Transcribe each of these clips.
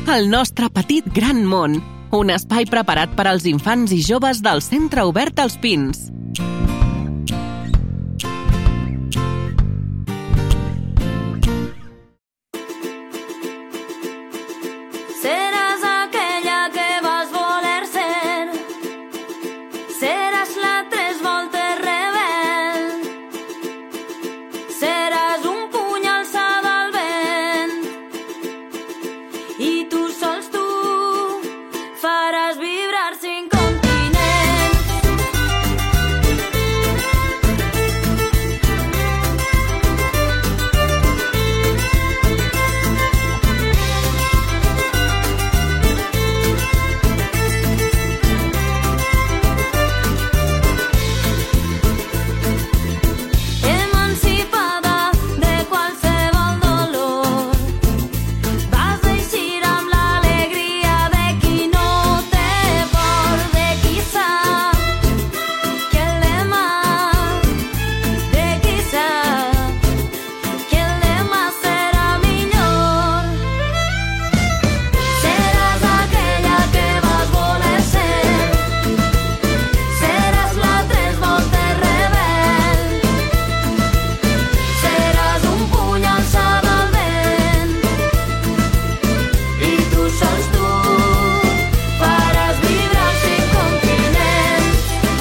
El nostre petit gran món. Un espai preparat per als infants i joves del Centre Obert als Pins. Seràs aquella que vas voler ser. Seràs la tres voltes rebel. Seràs un puny alçat al vent. I tu sols tu faràs vibrar 5 continents. Emancipada de qualsevol dolor, vas eixir amb l'alegria de qui no té por, de qui sap que el demà, de qui sap que el demà serà millor. Seràs aquella que vas voler ser. Seràs la tres voltes rebel. Seràs un puny alçat al vent. I tu sols tu faràs vibrar 5 continents.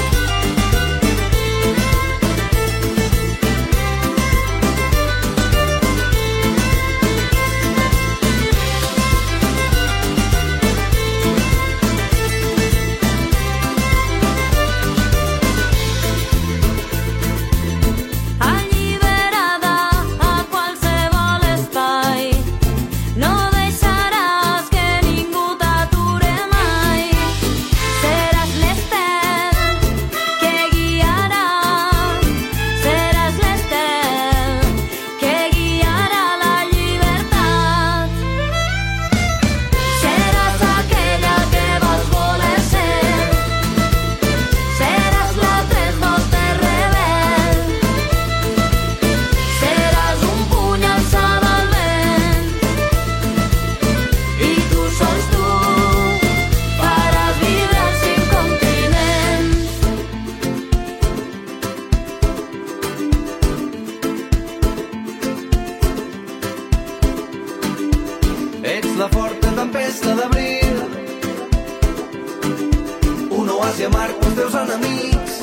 Alliberada a qualsevol espai, no deixaràs que ningú t'ature mai. Seràs l'estel que guiarà, seràs l'estel que guiarà la llibertat. Seràs aquella que vas voler ser. Seràs la tres voltes rebel. Seràs un puny alçat al vent. I tu sols tu faràs vibrar 5 continents. Ets la forta tempesta d'abril, un oasi amarg pels teus enemics.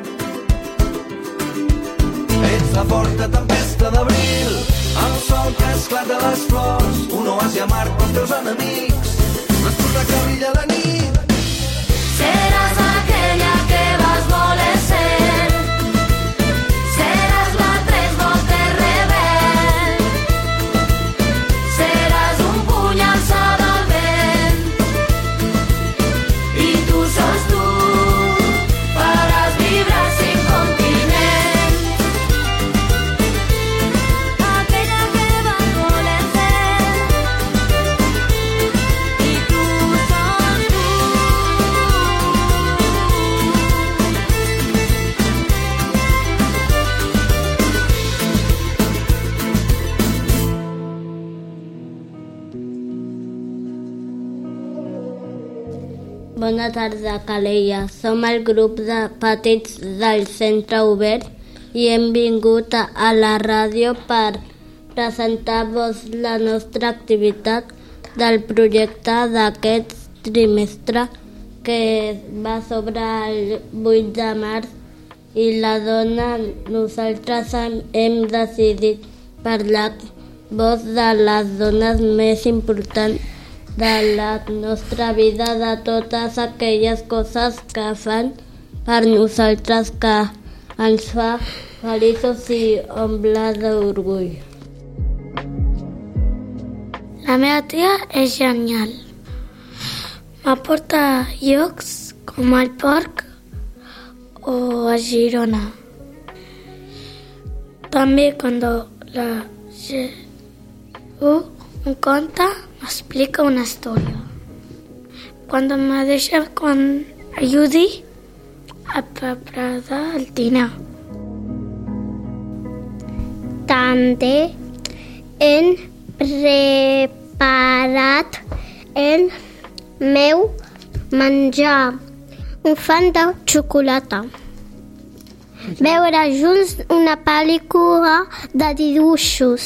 Ets la forta tempesta d'abril, el sol que esclata les flors, un oasi amarg pels teus enemics. L'esporta que brilla la nit. Seràs aquella que vas voler ser. Seràs la tres voltes rebel. Seràs un puny alçat al vent. I tu sols tu faràs vibrar 5 continents. Aquella que vas voler ser. I tu sols tu. Bona tarda, Calella. Som el grup de petits del Centre Obert i hem vingut a la ràdio per presentar-vos la nostra activitat del projecte d'aquest trimestre que va sobre el 8 de març i la dona. Nosaltres hem decidit parlar vos de les dones més importants de la nostra vida, de totes aquelles coses que fan per nosaltres que ens fa feliços i omple d'orgull. La meva tia és genial. M'aporta llocs com el Porc o a Girona. També quan la un conte m'explica una història. Cuando me deja con ayudi a preparar el dinar. També hem preparat el meu menjar un fan de xocolata. Veure junts una pel·lícula de dibuixos.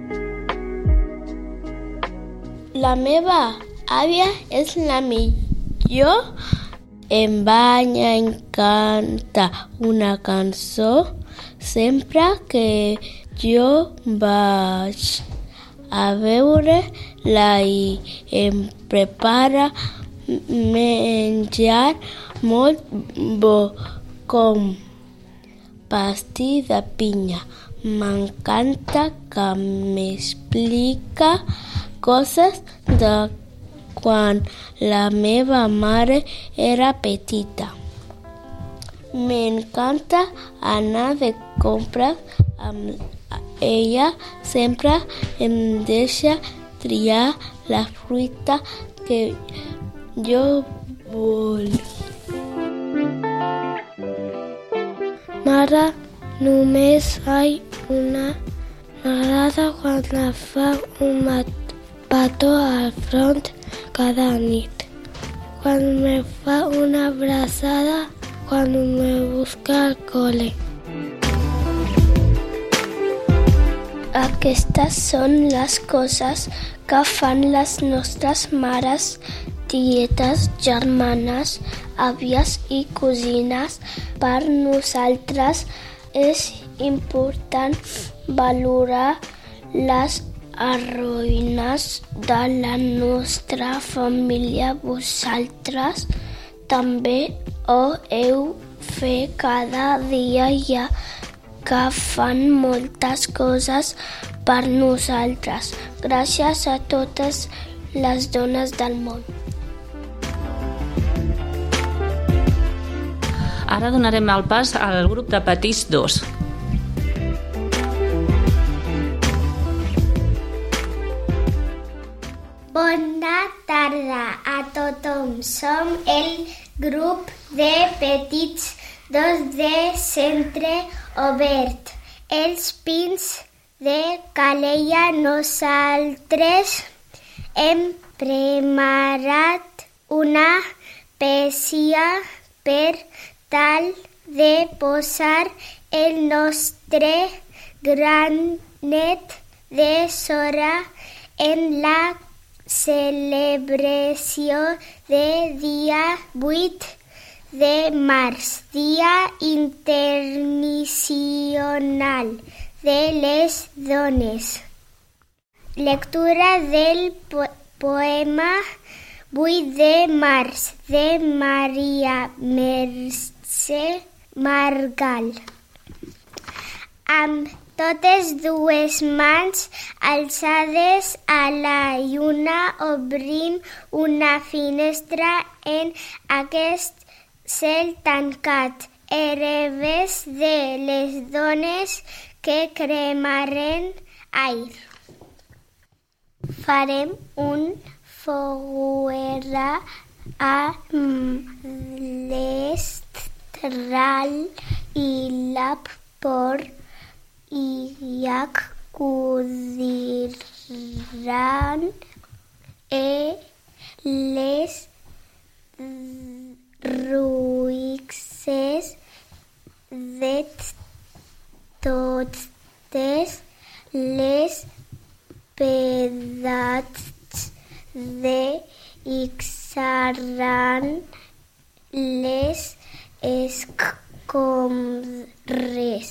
La meva àvia és la millor. Em va encantar una cançó sempre que jo vaig a veure-la i em prepara menjar molt bo com pastís de pinya. M'encanta que m'explica coses de quan la meva mare era petita. M'encanta anar de compres amb ella. Sempre em deixa triar la fruita que jo vull. Mare, només faig una m'agrada quan fa un petó al front cada nit. Quan me fa una abraçada quan me busca al col·le. Aquestes són les coses que fan les nostres mares, tietes, germanes, àvies i cosines. Per nosaltres és important valorar les heroïnes de la nostra família. Vosaltres també ho heu fet cada dia, ja que fan moltes coses per nosaltres. Gràcies a totes les dones del món. Ara donarem el pas al grup de petits 2. Bona tarda a tothom. Som el grup de petits 2 de Centre Obert, els Pins de Calella. Nosaltres hem preparat una peça per tal de posar el nostre granet de sorra en la celebració de dia 8 de març, Dia Internacional de les Dones. Lectura del poema 8 de març de Maria Mercè Margal. Amb totes dues mans alçades a la lluna obrim una finestra en aquest cel tancat, hereves de les dones que cremaren aire. Farem un foguera amb l'estral i la por i acudiran les ruixes de totes les pedats de ixaran les escombres.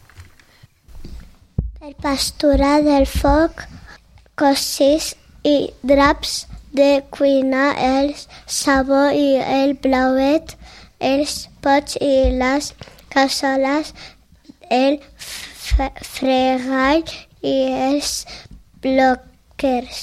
Per pasturar del foc, coixins i draps de cuina, el sabó i el blauet, els pots i les cassoles, el fregall i els bloquers.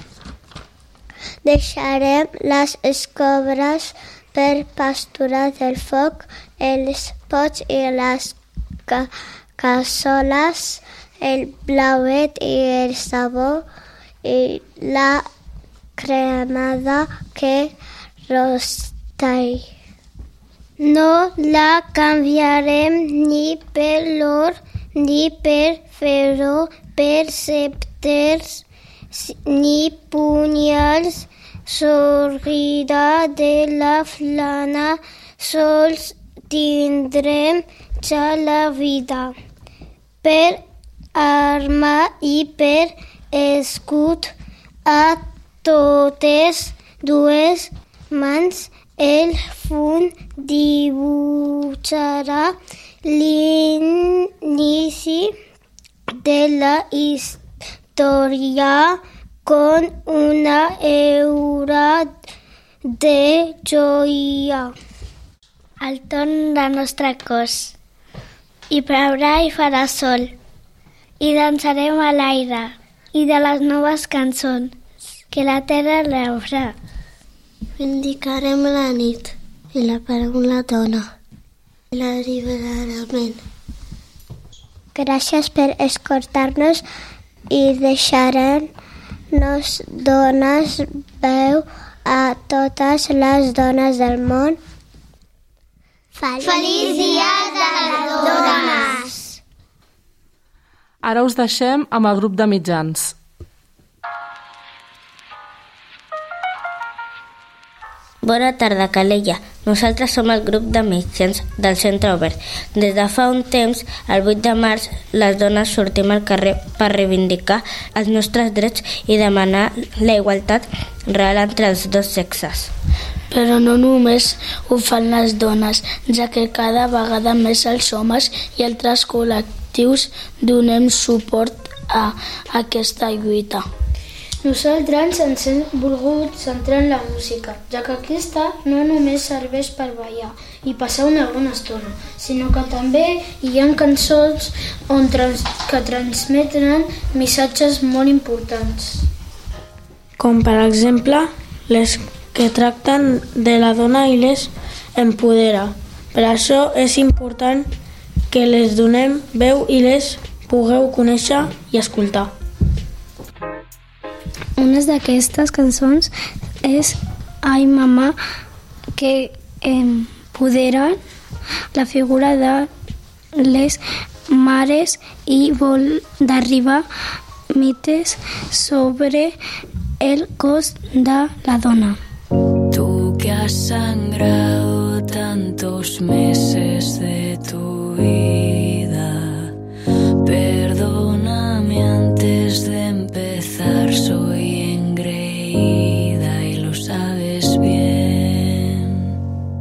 Deixarem les escombres per pasturar del foc, els pots i les cassoles, el blauet i el sabó i la cremada que rostall. No la canviarem ni per l'or ni per ferro, per sceptres ni punyals sorrirà de la flana, sols tindrem ja la vida. Per arma i per escut a totes dues mans el fum dibuixarà l'inici de la història con una aura de joia. Al torn del nostre cos. I plourà i farà sol. I dansarem a l'aire. I de les noves cançons que la terra rebrà. Indicarem la nit i la paraula dona i l'alliberament. Gràcies per escoltar-nos i deixar-nos dones veu a totes les dones del món. Feliç dia de les dones! Ara us deixem amb el grup de mitjans. Bona tarda, Calella. Nosaltres som el grup de mitjans del Centre Obert. Des de fa un temps, el 8 de març, les dones sortim al carrer per reivindicar els nostres drets i demanar la igualtat real entre els dos sexes. Però no només ho fan les dones, ja que cada vegada més els homes i altres col·lectius donem suport a aquesta lluita. Nosaltres ens hem volgut centrar en la música, ja que aquesta no només serveix per ballar i passar una bona estona, sinó que també hi ha cançons que transmeten missatges molt importants. Com per exemple, les que tracten de la dona i les empodera. Per això és important que les donem veu i les pugueu conèixer i escoltar. Una d'aquestes cançons és Ai Mamà, que empodera la figura de les mares i vol derribar mites sobre el cos de la dona. Tú que has sangrado tantos meses de tu vida, perdóname antes de empezar, soy engreída y lo sabes bien.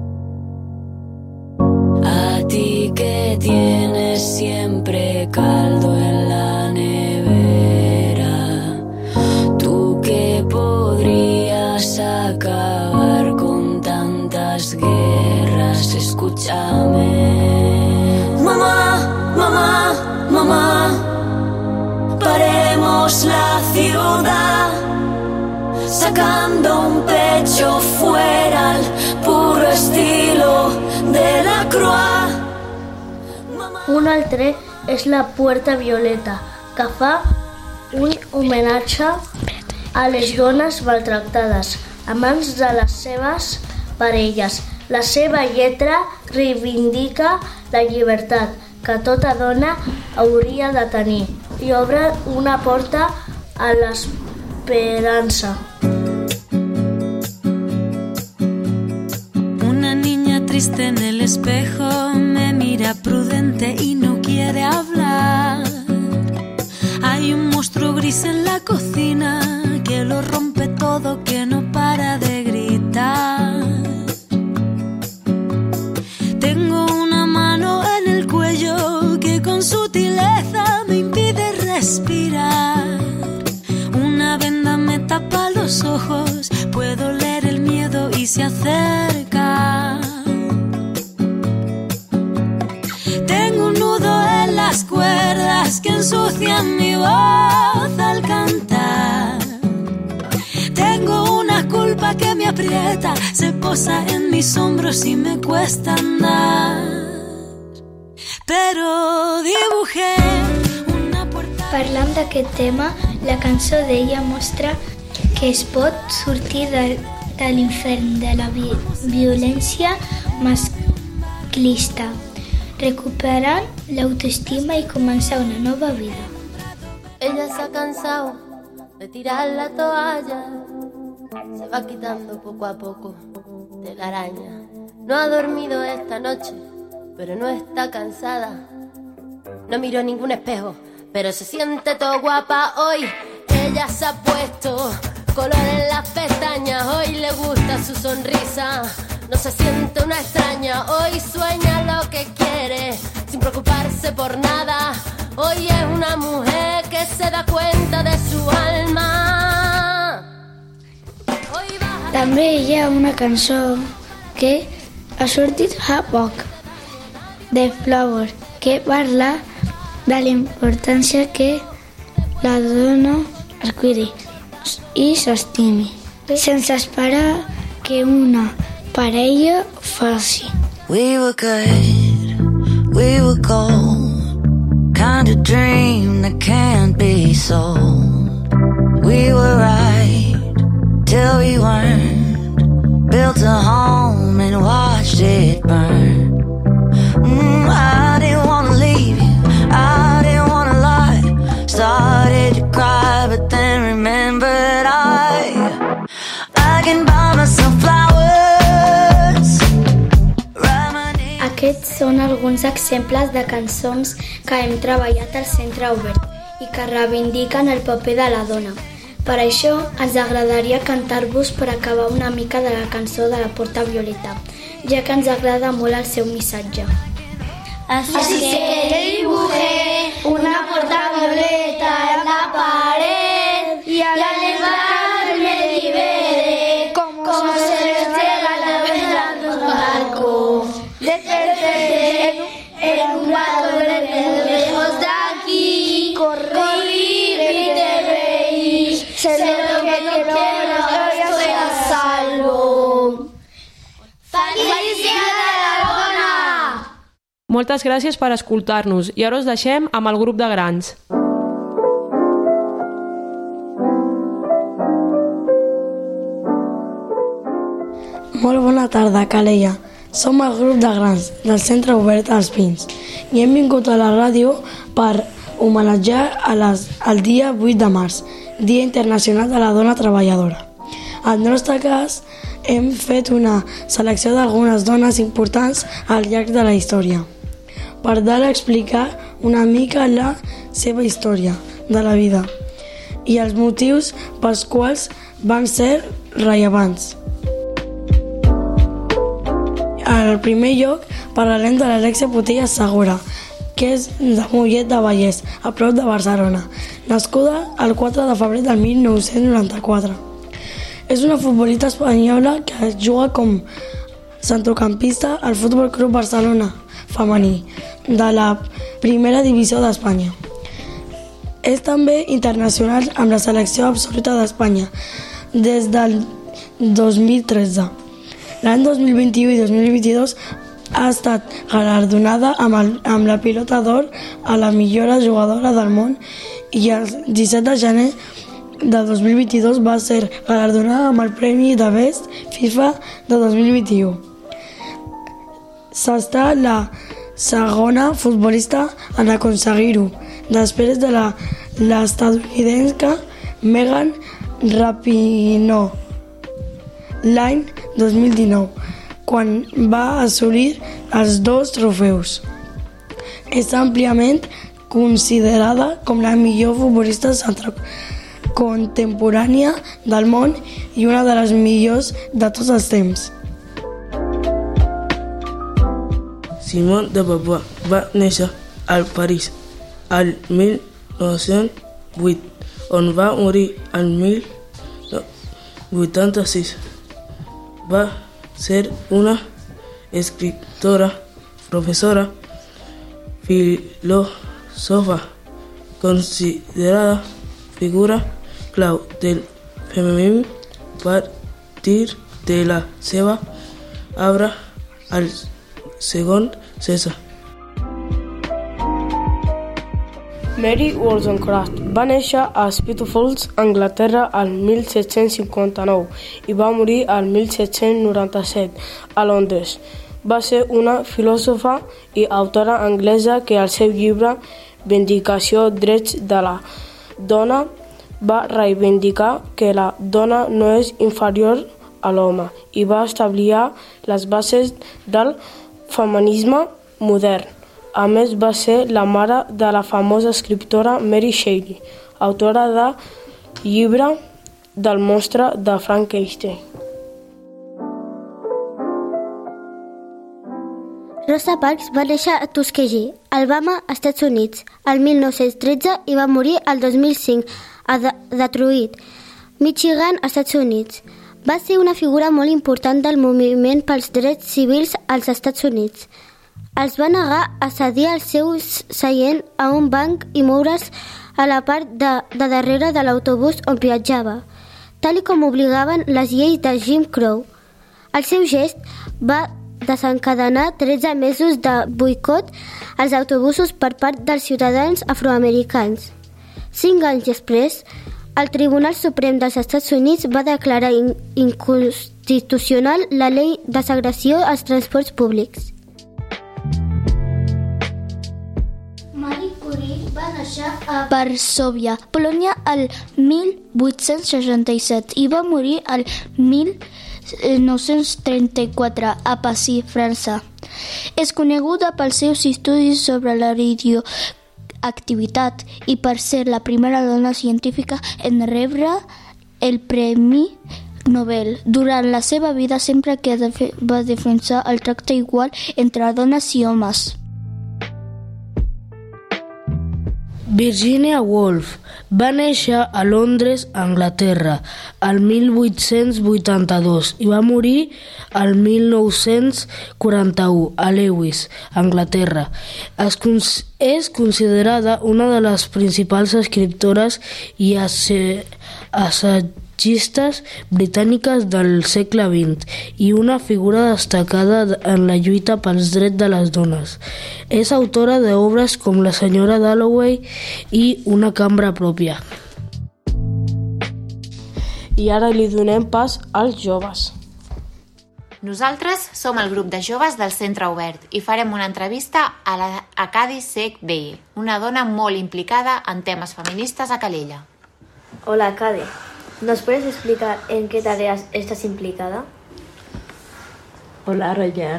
A ti que tienes siempre caldo en la nevera, tú que podrías acabar con tantas guerras, escúchame. Mamá, mamá, mamá, paremos la ciudad, sacando un pecho fuera al puro estilo de la Croix. Un altre és la Puerta Violeta, que fa un homenatge a les dones maltractades a mans de les seves parelles. La seva lletra reivindica la llibertat que tota dona hauria de tenir i obre una porta a l'esperança. Una niña triste en el espejo me mira prudente y no quiere hablar. Hay un monstruo gris en la cocina que lo rompe todo, que no para de gritar. Tengo una mano en el cuello que con sutileza me impide respirar. Una venda me tapa los ojos, puedo leer el miedo y se acerca. Tengo un nudo en las cuerdas que ensucian mi voz al cantar. Tengo una culpa que me aprieta, se posa en mis hombros y me cuesta andar. Però dibujé una puerta... Parlant d'aquest tema, la cançó d'ella mostra que es pot sortir de l'infern de la violència masclista, recuperar l'autoestima y començar una nova vida. Ella se ha cansado de tirar la toalla, se va quitando poco a poco de la araña. No ha dormido esta noche, pero no está cansada. No miró ningún espejo, pero se siente todo guapa hoy. Ella se ha puesto color en las pestañas, hoy le gusta su sonrisa. No se siente una extraña, hoy sueña lo que quiere, sin preocuparse por nada. Hoy es una mujer que se da cuenta de su alma. També hi ha una cançó que ha sortit fa poc, de Flower, que parla de la importància que la dona es cuidi i s'estimi, sense esperar que una parella ho faci. We were good, we were gold, kind of dream that can't be sold. We were right till we weren't, built a home and watched it burn. I didn't want to leave you, I didn't want to lie. Started to cry but then remembered I can buy myself flowers. Aquests són alguns exemples de cançons que hem treballat al Centre Obert i que reivindiquen el paper de la dona. Per això ens agradaria cantar-vos per acabar una mica de la cançó de la Porta Violeta, ja que ens agrada molt el seu missatge. Así que dibujé una puerta violeta en la pared y al entrar me liberé como se estrella la vela de un barco. Desperté en un barco lejos de aquí, corrí, grité, reí, sé lo que quiero, estoy a salvo. ¡Felicidades a la dona! Moltes gràcies per escoltar-nos i ara us deixem amb el grup de grans. Molt bona tarda, Calella. Som el grup de grans del Centre Obert als Pins i hem vingut a la ràdio per homenatjar el dia 8 de març, Dia Internacional de la Dona Treballadora. En el nostre cas, hem fet una selecció d'algunes dones importants al llarg de la història, per tal d'explicar una mica la seva història de la vida i els motius pels quals van ser rellevants. Al primer lloc parlarem de l'Alexia Putellas Segura, que és de Mollet de Vallès, a prop de Barcelona, nascuda el 4 de febrer del 1994. És una futbolista espanyola que juga com centrocampista al Futbol Club Barcelona femení de la primera divisió d'Espanya. És també internacional amb la selecció absoluta d'Espanya des del 2013. L'any 2021 i 2022 ha estat galardonada amb la pilota d'or a la millor jugadora del món i el 17 de gener de 2022 va ser galardonada amb el Premi de Best FIFA de 2021. S'està la segona futbolista en aconseguir-ho, després de l'estatunidenca Megan Rapinoe l'any 2019, quan va assolir els 2 trofeus. És àmpliament considerada com la millor futbolista contemporània del món i una de les millors de tots els temps. Simone de Beauvoir va néixer al París al 1908, on va morir al 1986. Va ser una escritora, professora, filòsofa, considerada figura clau del feminisme a partir de la seva obra al segon segle. Mary Wollstonecraft va néixer a Spitalfields, Anglaterra, al 1759 i va morir al 1797 a Londres. Va ser una filòsofa i autora anglesa que al seu llibre Vindicació drets de la dona va reivindicar que la dona no és inferior a l'home i va establir les bases del feminisme modern. A més, va ser la mare de la famosa escriptora Mary Shelley, autora del llibre del monstre de Frankenstein. Rosa Parks va néixer a Tuskegee, Alabama, Estats Units, el 1913 i va morir el 2005 a Detroit, Michigan, Estats Units. Va ser una figura molt important del moviment pels drets civils als Estats Units. Els va negar a cedir el seu seient a un banc i moure's a la part de darrere de l'autobús on viatjava, tal com obligaven les lleis de Jim Crow. El seu gest va desencadenar 13 mesos de boicot als autobusos per part dels ciutadans afroamericans. 5 anys després, el Tribunal Suprem dels Estats Units va declarar inconstitucional la llei de segregació als transports públics. Marie Curie va néixer a Varsòvia, Polònia, el 1867 i va morir el 1934 a Passy, França. És coneguda pels seus estudis sobre la radioactivitat i per ser la primera dona científica en rebre el Premi Nobel. Durant la seva vida sempre que va defensar el tracte igual entre dones i homes. Virginia Woolf va néixer a Londres, Anglaterra, el 1882 i va morir el 1941 a Lewis, Anglaterra. És considerada una de les principals escriptores i assaggistes britàniques del segle XX i una figura destacada en la lluita pels drets de les dones. És autora d'obres com La senyora Dalloway i Una cambra pròpia. I ara li donem pas als joves. Nosaltres som el grup de joves del Centre Obert i farem una entrevista a Cadi Sec Bey, una dona molt implicada en temes feministas a Calella. Hola, Cadi. ¿Nos puedes explicar en qué tareas estás implicada? Hola, Rayan.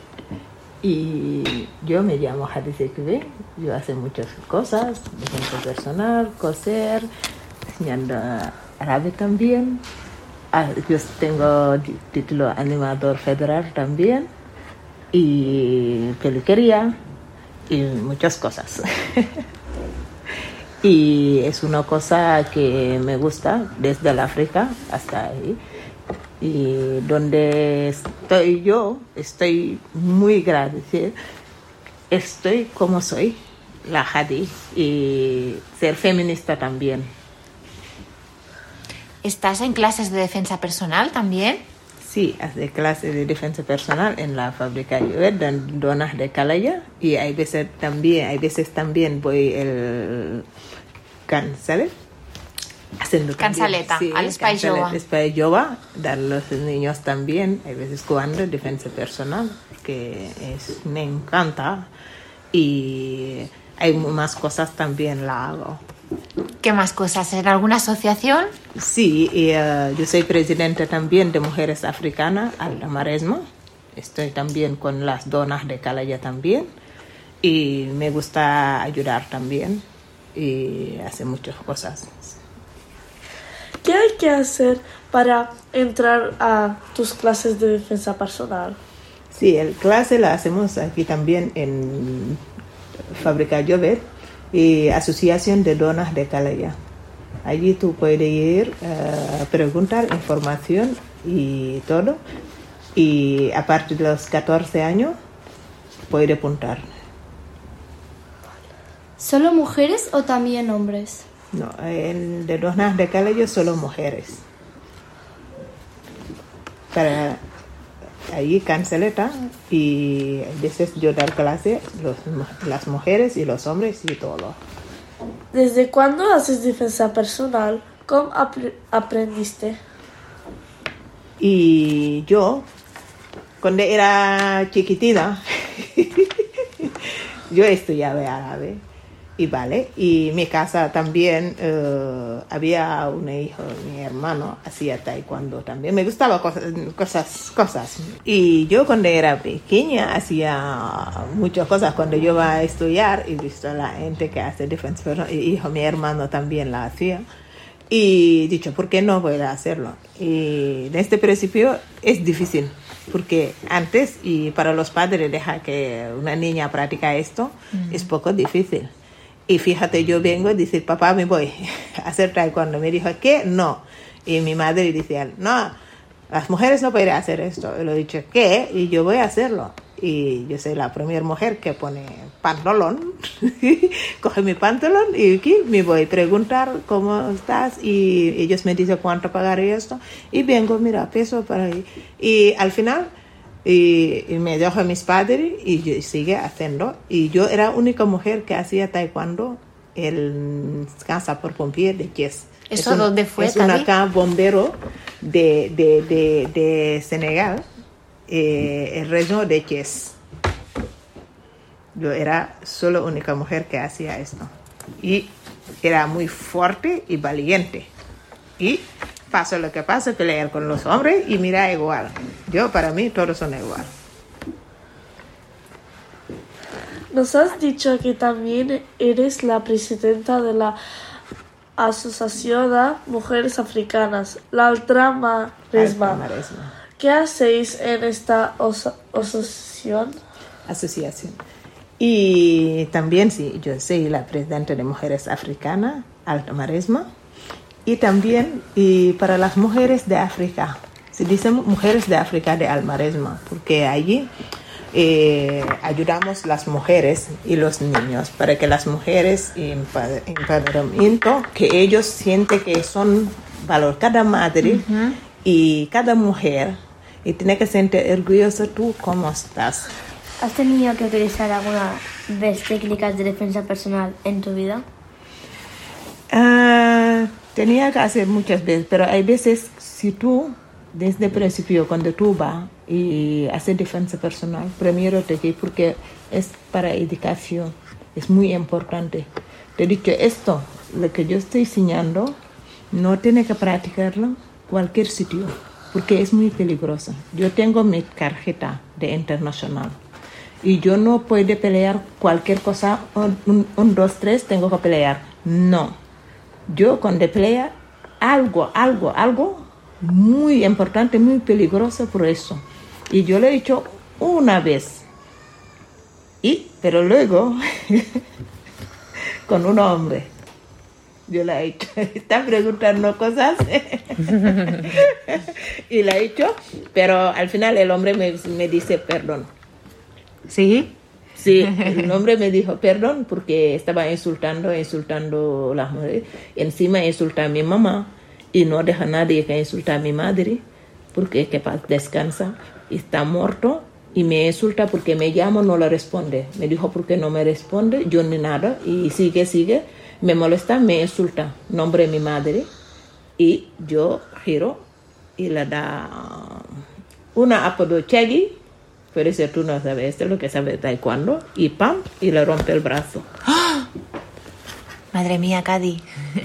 Y yo me llamo Cadi Sec Bey. Yo hago muchas cosas, defensa personal, coser, enseñando árabe también. Yo tengo título animador federal también y peluquería y muchas cosas. Y es una cosa que me gusta desde el África hasta ahí. Y donde estoy yo, estoy muy agradecida. Estoy como soy, la Cadi, y ser feminista también. ¿Estás en clases de defensa personal también? Sí, hace clases de defensa personal en la fábrica de donas de Calella y hay veces también voy el Cansalet, haciendo Cansaleta, sí, al Espai Jove. Espai Jove, dar a los niños también, hay veces jugando defensa personal, que me encanta y hay más cosas también la hago. ¿Qué más cosas? ¿En alguna asociación? Sí, yo soy presidenta también de Mujeres Africanas al Maresmo. Estoy también con las donas de Calella también. Y me gusta ayudar también y hacer muchas cosas. ¿Qué hay que hacer para entrar a tus clases de defensa personal? Sí, el clase la hacemos aquí también en Fábrica Llobet y Asociación de Donas de Calella. Allí tú puedes ir a preguntar información y todo. Y a partir de los 14 años puedes apuntar. ¿Solo mujeres o también hombres? No, el de Donas de Calella solo mujeres. Para allí Canceleta y a veces yo dar clase las mujeres y los hombres y todo. ¿Desde cuándo haces defensa personal? ¿Cómo aprendiste? Y yo, cuando era chiquitita, yo estudiaba árabe Y vale, y mi casa también había un hijo, mi hermano hacía taekwondo también. Me gustaba cosas. Y yo cuando era pequeña hacía muchas cosas. Cuando yo iba a estudiar y visto a la gente que hace defensa personal, y hijo, mi hermano también la hacía. Y dicho, ¿por qué no voy a hacerlo? Y desde el principio es difícil, porque antes, y para los padres dejar que una niña practique esto, es poco difícil. Y fíjate, yo vengo y dice, papá, me voy a hacer taekwondo. Me dijo, ¿qué? No. Y mi madre decía, no, las mujeres no pueden hacer esto. Y le he dicho, ¿qué? Y yo voy a hacerlo. Y yo soy la primera mujer que pone pantalón, coge mi pantalón y aquí me voy a preguntar cómo estás. Y ellos me dicen cuánto pagaré esto. Y vengo, mira, peso para ahí. Y al final... Y me dejo a mis padres y yo sigue haciendo. Y yo era la única mujer que hacía taekwondo en Casa por Pompier de Thiès. ¿Eso dónde fue? Es una bombero de Senegal, el región de Thiès. Yo era solo la única mujer que hacía esto. Y era muy fuerte y valiente. Y pasa lo que pasa, pelear con los hombres y mira igual. Para mí, todos son igual. Nos has dicho que también eres la presidenta de la Asociación de Mujeres Africanas, la Altra-Maresma. ¿Qué hacéis en esta asociación? Y también, sí, yo soy la presidenta de Mujeres Africanas, Alta-Maresma. Y también y para las mujeres de África, se dice mujeres de África de Al-Maresma, porque allí ayudamos las mujeres y los niños para que las mujeres empoderamiento, que ellos sienten que son valor cada madre y cada mujer y tiene que sentir orgullosa tú cómo estás. ¿Has tenido que utilizar alguna vez técnicas de defensa personal en tu vida? Tenía que hacer muchas veces, pero hay veces si tú, desde el principio, cuando tú vas y haces defensa personal, primero te digo, porque es para educación, es muy importante. Te he dicho esto, lo que yo estoy enseñando, no tiene que practicarlo en cualquier sitio, porque es muy peligroso. Yo tengo mi tarjeta de internacional y yo no puedo pelear cualquier cosa, 1, 2, 3, tengo que pelear. No. Yo cuando pelea algo muy importante, muy peligroso por eso. Y yo le he dicho una vez. Pero luego, con un hombre, yo le he dicho, está preguntando cosas. Y le he dicho, pero al final el hombre me dice perdón. ¿Sí? Sí, el hombre me dijo perdón porque estaba insultando a las mujeres. Encima insulta a mi mamá y no deja a nadie que insulta a mi madre porque que descansa. Está muerto y me insulta porque me llamo, no le responde. Me dijo porque no me responde, yo ni nada. Y sigue, me molesta, me insulta. Nombre mi madre y yo giro y le da una apodo Chaggy. Pero si tú no sabes, esto es lo que sabe taekwondo, y ¡pam! Y le rompe el brazo. ¡Oh! Madre mía, Cadi.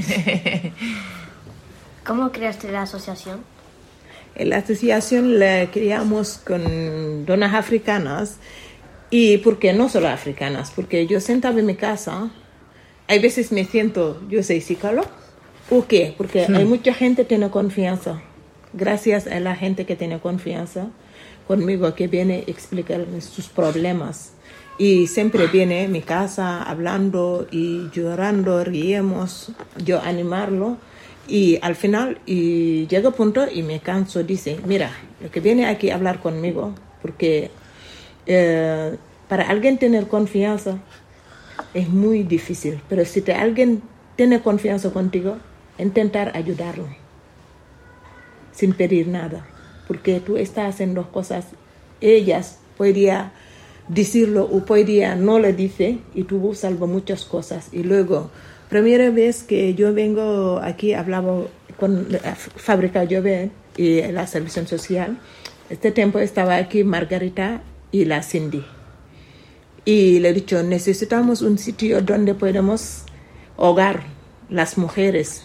¿Cómo creaste la asociación? La asociación la creamos con donas africanas, y porque no solo africanas, porque yo sentada en mi casa, hay veces me siento, yo soy psicólogo, ¿por qué? Porque hay mucha gente que tiene confianza, gracias a la gente que tiene confianza conmigo, que viene a explicarme sus problemas y siempre viene a mi casa hablando y llorando, riemos, yo animarlo y al final y llega un punto y me canso, dice, mira, lo que viene aquí a hablar conmigo, porque para alguien tener confianza es muy difícil, pero si alguien tiene confianza contigo, intentar ayudarlo sin pedir nada. Porque tú estás haciendo cosas, ellas podría decirlo o podría no le dice y tú salvas muchas cosas. Y luego, primera vez que yo vengo aquí, hablaba con la fábrica Jovet y la servicio social. Este tiempo estaba aquí Margarita y la Cindy. y le he dicho, necesitamos un sitio donde podemos hogar las mujeres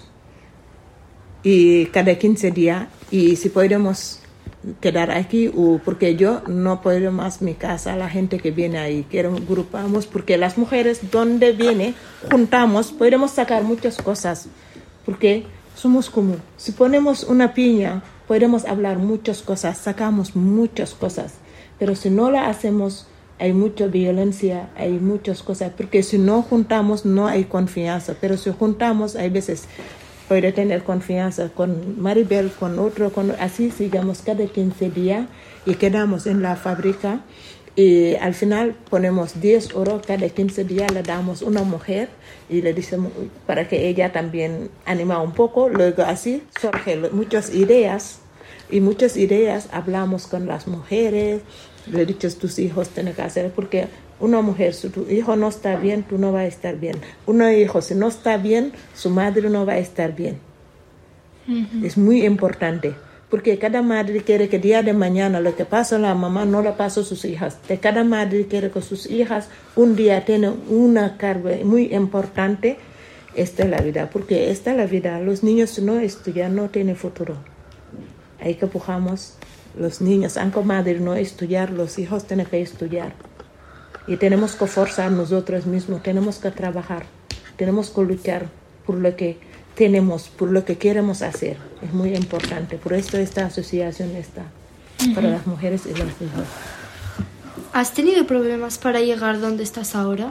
y cada 15 días, y si podemos quedar aquí, o porque yo no puedo más mi casa, la gente que viene ahí, quiero agrupamos, porque las mujeres donde viene, juntamos, podemos sacar muchas cosas, porque somos como, si ponemos una piña, podemos hablar muchas cosas, sacamos muchas cosas, pero si no la hacemos, hay mucha violencia, hay muchas cosas, porque si no juntamos no hay confianza, pero si juntamos hay veces puede tener confianza con Maribel, con otro, así sigamos cada 15 días y quedamos en la fábrica y al final ponemos 10 euros cada 15 días, le damos una mujer y le decimos para que ella también anima un poco, luego así surgen muchas ideas y muchas ideas, hablamos con las mujeres, le he dicho tus hijos tienen que hacer, porque una mujer, si tu hijo no está bien, tú no vas a estar bien. Un hijo, si no está bien, su madre no va a estar bien. Es muy importante, porque cada madre quiere que día de mañana lo que pasa a la mamá no lo pasa a sus hijas. De cada madre quiere que sus hijas un día tengan una carga muy importante. Esta es la vida, porque esta es la vida. Los niños si no estudian no tienen futuro. Hay que empujamos los niños, aunque madre no estudiar, los hijos tienen que estudiar. Y tenemos que forzar nosotros mismos, tenemos que trabajar, tenemos que luchar por lo que tenemos, por lo que queremos hacer. Es muy importante. Por esto esta asociación está para las mujeres y los hijos. ¿Has tenido problemas para llegar donde estás ahora?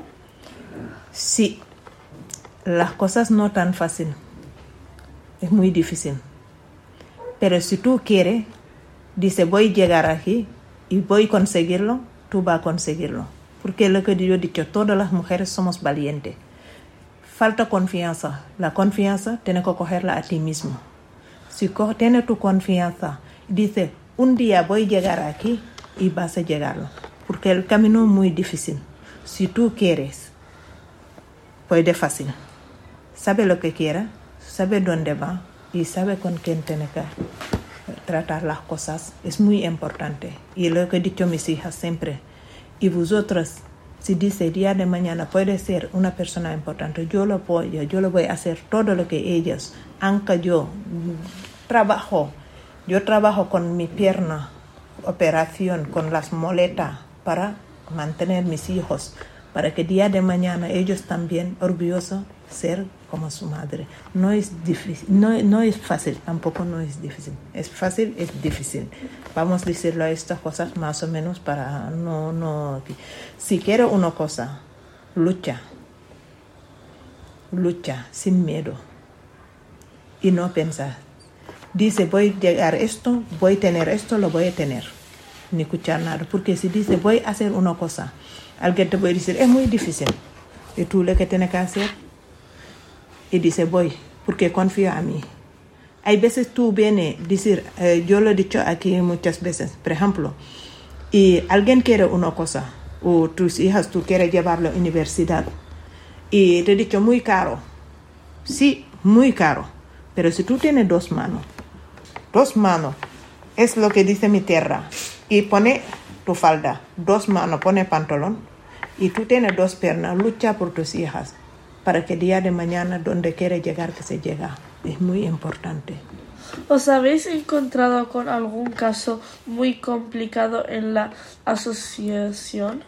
Sí, las cosas no tan fácil. Es muy difícil. Pero si tú quieres, dice voy a llegar aquí y voy a conseguirlo, tú vas a conseguirlo. Porque lo que yo he dicho, todas las mujeres somos valientes. Falta confianza. La confianza tienes que cogerla a ti mismo. Si tienes tu confianza, dice un día voy a llegar aquí y vas a llegarlo. Porque el camino es muy difícil. Si tú quieres, puede fácil. Sabe lo que quiere, sabe dónde va y sabe con quién tiene que tratar las cosas. Es muy importante. Y lo que he dicho a mis hijas siempre, y vosotras, si dice día de mañana puede ser una persona importante, yo lo apoyo, yo lo voy a hacer todo lo que ellas, aunque yo trabajo con mi pierna, operación, con las muletas para mantener mis hijos, para que día de mañana ellos también orgullosos ser como su madre. No es difícil, no es fácil, tampoco no es difícil. Es fácil, es difícil. Vamos a decirlo a estas cosas más o menos para no. Si quiero una cosa, lucha sin miedo y no pensar. Dice voy a llegar a esto, voy a tener esto, lo voy a tener. Ni escuchar nada, porque si dice voy a hacer una cosa, alguien te puede decir es muy difícil y tú lo que tienes que hacer y dice voy porque confía en mí. Hay veces tú vienes a decir, yo lo he dicho aquí muchas veces, por ejemplo, y alguien quiere una cosa o tus hijas tú quieres llevarlo a la universidad y te he dicho muy caro, sí, muy caro, pero si tú tienes dos manos es lo que dice mi tierra y pone tu falda, dos manos, pone pantalón y tú tienes dos piernas, lucha por tus hijas para que el día de mañana donde quiere llegar que se llega. Es muy importante. ¿Os habéis encontrado con algún caso muy complicado en la asociación?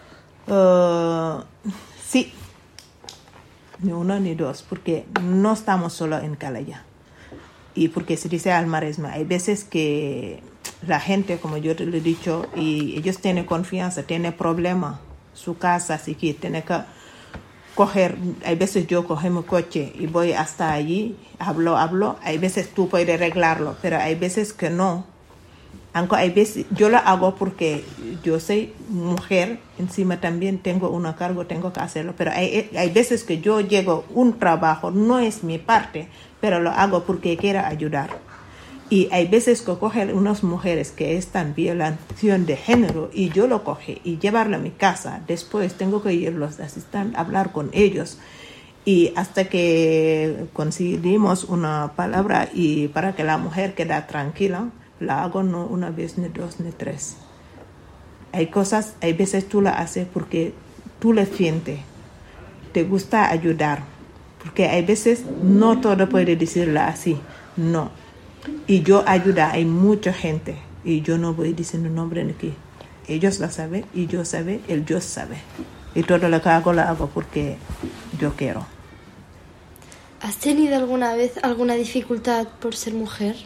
Sí, ni uno ni dos, porque no estamos solo en Calaya. Y porque se dice al Maresma, hay veces que la gente, como yo te lo he dicho, y ellos tienen confianza, tienen problemas, su casa, así que tienen que coger, hay veces yo cojo mi coche y voy hasta allí, hablo, hay veces tú puedes arreglarlo, pero hay veces que no. Aunque hay veces, yo lo hago porque yo soy mujer, encima también tengo una cargo, tengo que hacerlo, pero hay veces que yo llego un trabajo, no es mi parte, pero lo hago porque quiero ayudar. Y hay veces que cogen unas mujeres que están en violación de género y yo lo coge y llevarlo a mi casa. Después tengo que ir a los asistentes a hablar con ellos. Y hasta que conseguimos una palabra y para que la mujer quede tranquila, la hago no una vez, ni dos, ni tres. Hay cosas, hay veces tú la haces porque tú le sientes, te gusta ayudar, porque hay veces no todo puede decirlo así, no. Y yo ayuda, hay mucha gente, y yo no voy diciendo nombre aquí. Ellos lo saben, y yo sabe, el Dios sabe. Y todo lo que hago, lo hago porque yo quiero. ¿Has tenido alguna vez alguna dificultad por ser mujer?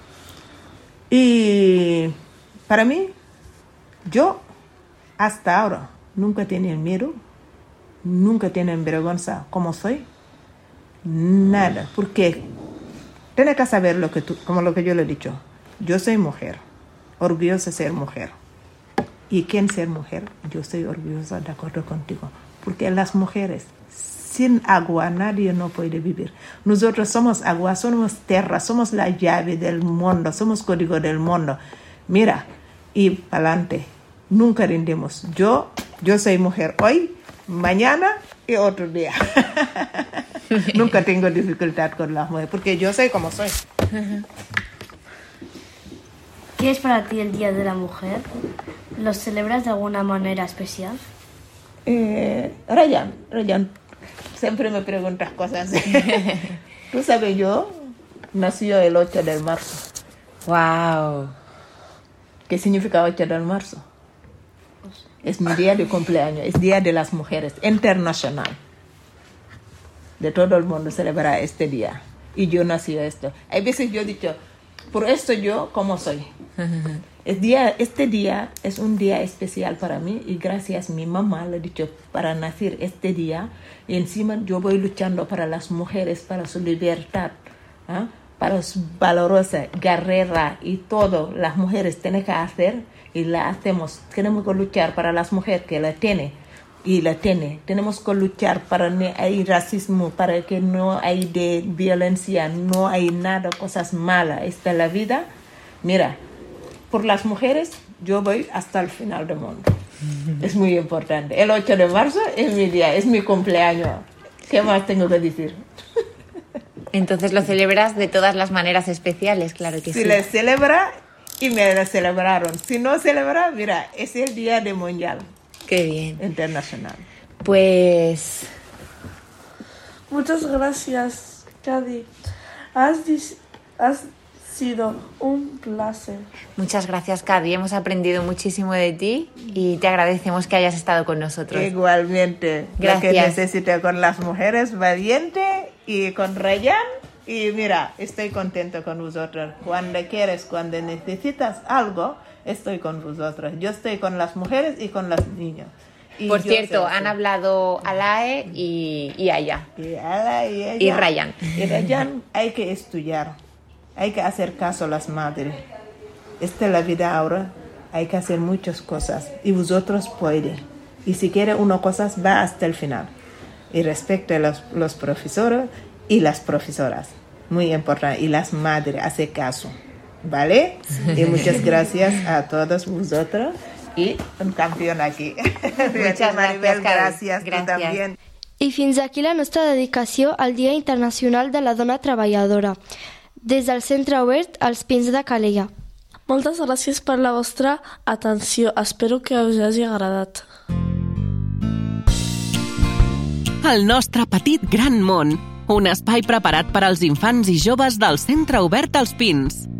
Y para mí, yo hasta ahora nunca he tenido miedo, nunca he tenido vergüenza como soy, nada, porque tienes que saber lo que tú, como lo que yo le he dicho, yo soy mujer, orgullosa de ser mujer. ¿Y quién ser mujer? Yo soy orgullosa, de acuerdo contigo, porque las mujeres sin agua nadie no puede vivir. Nosotros somos agua, somos tierra, somos la llave del mundo, somos código del mundo. Mira, y para adelante, nunca rendimos. Yo soy mujer hoy, mañana y otro día. Nunca tengo dificultad con las mujeres, porque yo soy como soy. ¿Qué es para ti el Día de la Mujer? ¿Lo celebras de alguna manera especial? Ryan, siempre me preguntas cosas. Tú sabes, yo nací el 8 de marzo. ¡Wow! ¿Qué significa 8 de marzo? Es mi día de cumpleaños, es Día de las Mujeres internacional. De todo el mundo celebra este día. Y yo nací esto. Hay veces yo he dicho, por esto yo, ¿cómo soy? Este día es un día especial para mí y gracias a mi mamá le he dicho para nacer este día y encima yo voy luchando para las mujeres, para su libertad, ¿eh? Para su valorosa guerrera y todo las mujeres tienen que hacer y la hacemos. Tenemos que luchar para las mujeres que la tienen y la tienen. Tenemos que luchar para que no hay racismo, para que no hay de violencia, no hay nada, cosas malas. Esta es la vida. Mira, por las mujeres yo voy hasta el final del mundo. Es muy importante. El 8 de marzo es mi día, es mi cumpleaños. ¿Qué más tengo que decir? Entonces lo celebras de todas las maneras especiales, claro que sí. Si le celebra y me lo celebraron. Si no celebra, mira, es el día de mundial. Qué bien. Internacional. Pues... Muchas gracias, Cady. Has sido un placer. Muchas gracias, Cady. Hemos aprendido muchísimo de ti y te agradecemos que hayas estado con nosotros. Igualmente. Gracias. Lo que necesite con las mujeres, valiente y con Ryan. Y mira, estoy contento con vosotros. Cuando quieres, cuando necesitas algo, estoy con vosotros. Yo estoy con las mujeres y con los niños. Y por cierto, han hablado Alae y Aya. Y Ryan. Y Ryan hay que estudiar. Hay que hacer caso a las madres. Esta es la vida ahora. Hay que hacer muchas cosas. Y vosotros pueden. Y si quiere una cosa, va hasta el final. Y respecto a los profesores y las profesoras. Muy importante. Y las madres, hace caso. ¿Vale? Sí. Y muchas gracias a todos vosotros. Y un campeón aquí. Muchas Maribel, gracias. Tú también. I fins aquí la nostra dedicació al Dia Internacional de la Dona Treballadora, des del Centre Obert als Pins de Calella. Moltes gràcies per la vostra atenció. Espero que us hagi agradat. El nostre petit gran món. Un espai preparat per als infants i joves del Centre Obert als Pins.